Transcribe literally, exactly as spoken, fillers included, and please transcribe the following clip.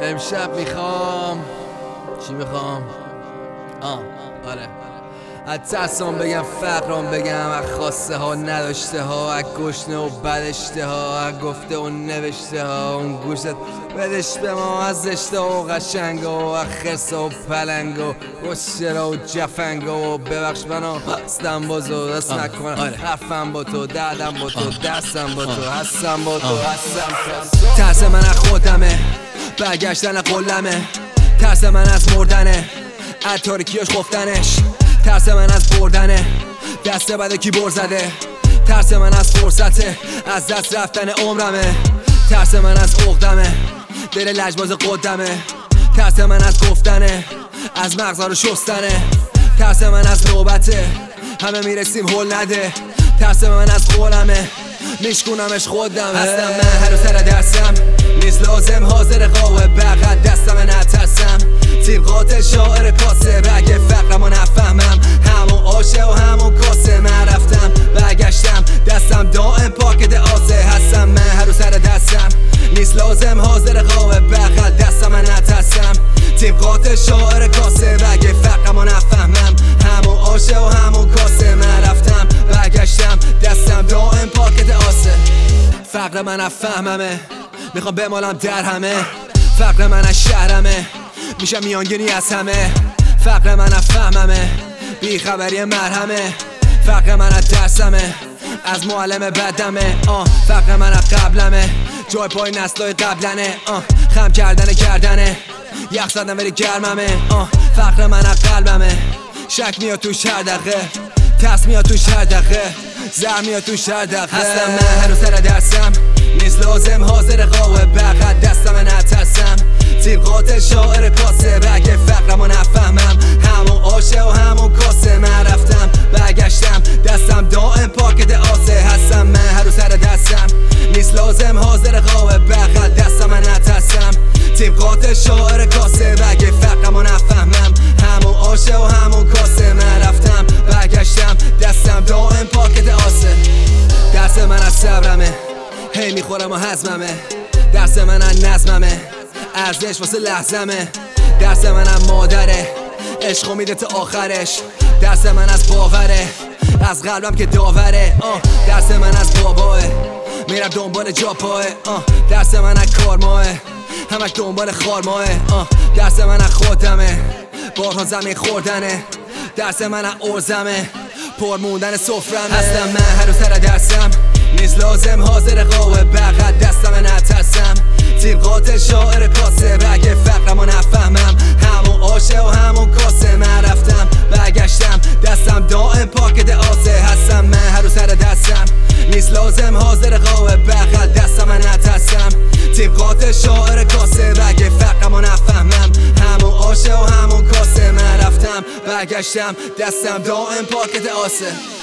امشب میخوام چی میخوام؟ آه آره از ترسام بگم، فقرام بگم، از خواسته ها نداشته ها، از گشنه و بدشته ها، از گفته و نوشته ها. اون گوشت بدش به ما از زشته و قشنگ و از خرس و پلنگ و گشترا و جفنگ و ببخش منو هستم بازو دست نکنم. حرفم با تو، دردم با تو، دستم با تو، هستم با تو، هستم. ترس من از خودمه، برگشتن قلمه، ترس من از مردنه، از تاریکیاش خفتنش، ترس من از بردنه، دست بده کی بر زده، ترس من از فرصته، از دست رفتن عمرمه، ترس من از عقدمه، دل لجباز قدمه، ترس من از گفتنه، از مغزا رو شستنه، ترس من از نوبته، همه میرسیم هل نده، ترس من از قولمه، میشکونمش خودمه. هستم من هر سر درسم، نیست لازم حاضر قاوه بغل دستم نترسم، تیم قاتل شاعر کاسه، اگه فقرمو نفهمم همون آشه و همون کاسه. من رفتم برگشتم دستم دائم پاکت آسه، هستم من هر سر درسم، نیست لازم حاضر قاوه بغل دستم نترسم، تیم قاتل شاعر کاسه، اگه فقرمو نفهمم همون آشه و همون کاسه. من رفتم برگشتم دستم دائم پاکت آسه. فقر من افهممه، میخوام بمالم در همه، فقر من از شهرمه، میشم میانگینی از همه، فقر من افهممه، بیخبری مرهمه، فقر من از درسمه، از معلم بدمه، آه فقر من از قبلمه، جای پای نسلای قبلنه، آه خم کردن کردنه، یخ زدن ولی گرممه، آه فقر من از قلبمه، شک میاد توش هر دقیقه، ترس میاد توش هر دقیقه، زر میاد توش هر دقیقه. هستم من هر سر درسم، نیست لازم حاضر قاوه بغل دستم نترسم، تیم قاتل شاعر کاسه، اگه فقرمو نفهمم همون آشه و همون کاسه. من رفتم برگشتم دستم دائم پاکت آسه، هستم من هر سر درسم، نیست لازم حاضر قاوه بغل دستم نترسم، تیم قاتل شاعر کاسه، اگه فقرمو نفهمم همون آشه و همون کاسه. من رفتم برگشتم دستم دائم پاکت آسه. درس من از صبرمه، هی میخورم و هضممه، درس من از نظممه، ارزش واسه لحظمه، درس من از مادره، عشقو میده تا آخرش، درس من از باوره، از قلبم که داوره، آه درس من از باباه، میرم دنبال جا پاه، آه درس من از کارماه، همش دنبال خارماه، آه درس من از خودمه، بارها زمین خوردنه، درس من از ارزمه، پر موندن سفرمه. هستم من هر سر درسم، نیست لازم حاضر قاوه بغل دستم نترسم، تیم قاتل شاعر کاسه، اگه فقرمو نفهمم همون آشه و همون کاسه. من رفتم برگشتم دستم دائم پاکت آسه، هستم من هر سر درسم، نیست لازم حاضر قاوه بغل دستم نترسم، تیم قاتل شاعر کاسه، اگه فقرمو نفهمم همون آشه و همون کاسه. من رفتم برگشتم دستم دائم پاکت آسه.